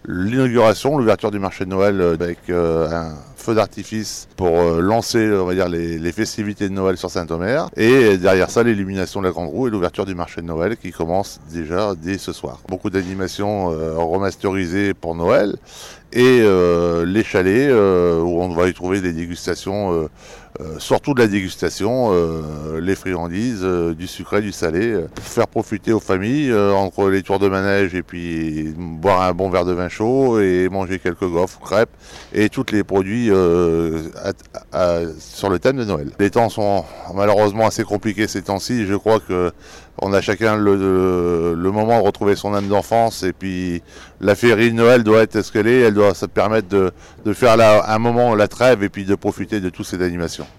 l'inauguration, l'ouverture du marché de Noël avec un feu d'artifice pour lancer, on va dire, les festivités de Noël sur Saint-Omer. Et derrière ça, l'illumination de la Grande Roue et l'ouverture du marché de Noël qui commence déjà dès ce soir. Beaucoup d'animations remasterisées pour Noël et les chalets où on va y trouver des dégustations, surtout de la dégustation, les friandises, du sucré, du salé, faire profiter aux familles entre les tours de manège et puis boire un bon verre de vin chaud et manger quelques gaufres, crêpes et tous les produits sur le thème de Noël. Les temps sont malheureusement assez compliqués ces temps-ci. Je crois que on a chacun le moment de retrouver son âme d'enfance et puis la féerie de Noël doit être ce qu'elle est. Elle doit se permettre de faire un moment la trêve et puis de profiter de toutes ces animations.